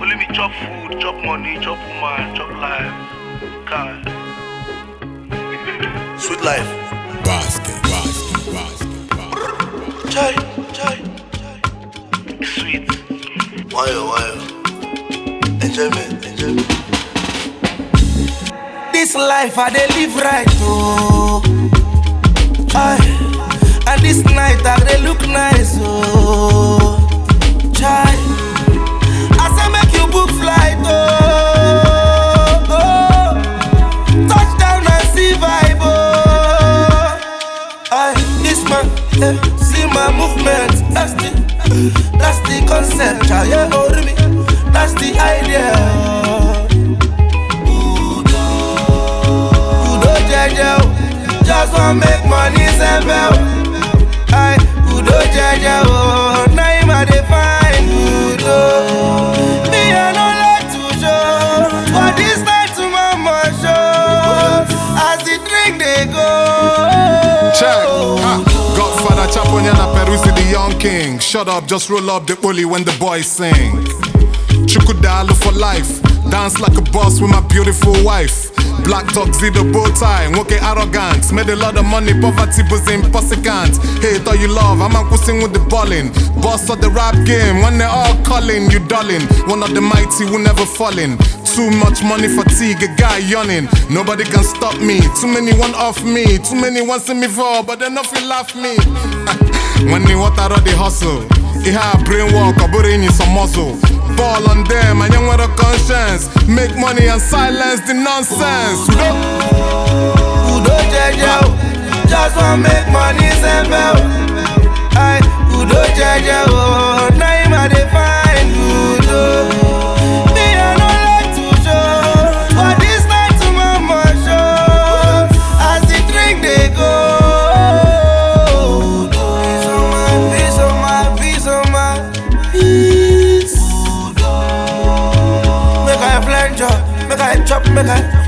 Only me chop food, chop money, chop woman, chop life. God. Sweet life. Basket. Chai. Sweet. Wire. Enjoyment. This life I dey live right, oh. And this night I dey look nice, oh. Chai, I say make you book flight, oh. Touchdown and see vibe, oh. This man, see my movement. That's the concept, yeah, hold me. That's the idea. Just wanna make money, sevel. Udo jaja, oh. Now him a dey find Udo. Me I no like to show, but this night to mama show. As the drink they go. Check. Godfather Chaponyana Perusi the young king. Shut up, just roll up the bully when the boys sing. Chukudalo for life. Dance like a boss with my beautiful wife. Black tuxedo bow tie, woke arrogant. Made a lot of money, poverty was impossible. Hate all you love, I'm pushing with the ballin'. Boss of the rap game, when they're all calling, you darling. One of the mighty who never falling. Too much money fatigue, a guy yawning. Nobody can stop me, too many want off me. Too many want see me fall, but they nothing laugh me. When they water all the hustle, it have brain work, or bring in some muscle. Ball on them, and young with a conscience. Make money and silence the nonsense. Udo jaja, just wanna make money, sevel. Udo jaja, oh. Now him a dey find Udo. Me I no like to show, but this night to mama show. As the drink they go. Peace of mind. Make I flange up, make I chop, make I